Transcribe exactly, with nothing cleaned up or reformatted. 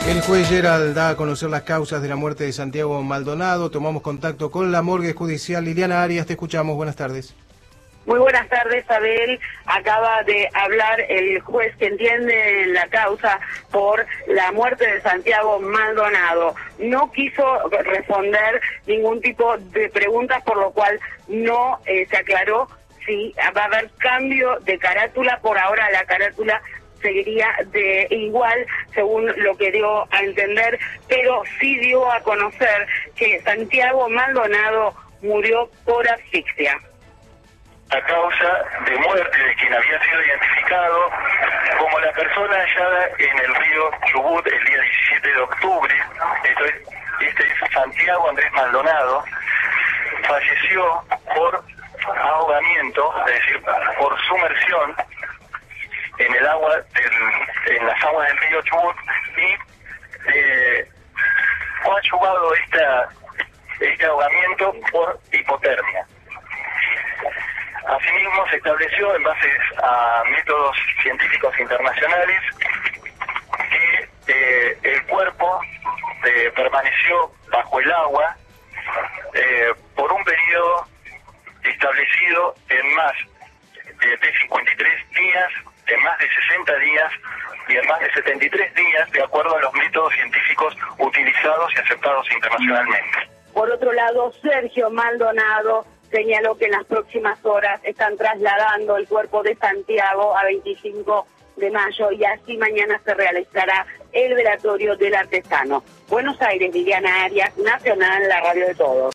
El juez Gerald da a conocer las causas de la muerte de Santiago Maldonado. Tomamos contacto con la morgue judicial. Liliana Arias, te escuchamos. Buenas tardes. Muy buenas tardes, Abel. Acaba de hablar el juez que entiende la causa por la muerte de Santiago Maldonado. No quiso responder ningún tipo de preguntas, por lo cual no eh, se aclaró si va a haber cambio de carátula. Por ahora la carátula seguiría de igual, según lo que dio a entender, pero sí dio a conocer que Santiago Maldonado murió por asfixia. La causa de muerte de quien había sido identificado como la persona hallada en el río Chubut el día diecisiete de octubre, esto es, este es Santiago Andrés Maldonado, falleció por ahogamiento, es decir, por sumersión en el agua del, en las aguas del río Chubut, y eh, coadyuvado esta, este ahogamiento por hipotermia. Asimismo, se estableció, en base a métodos científicos internacionales, que eh, el cuerpo eh, permaneció bajo el agua eh, por un periodo establecido en más de, de cincuenta y tres días, en más de sesenta días y en más de setenta y tres días, de acuerdo a los métodos científicos utilizados y aceptados internacionalmente. Por otro lado, Sergio Maldonado señaló que en las próximas horas están trasladando el cuerpo de Santiago a veinticinco de mayo y así mañana se realizará el velatorio del artesano. Buenos Aires, Liliana Arias, Nacional, la radio de todos.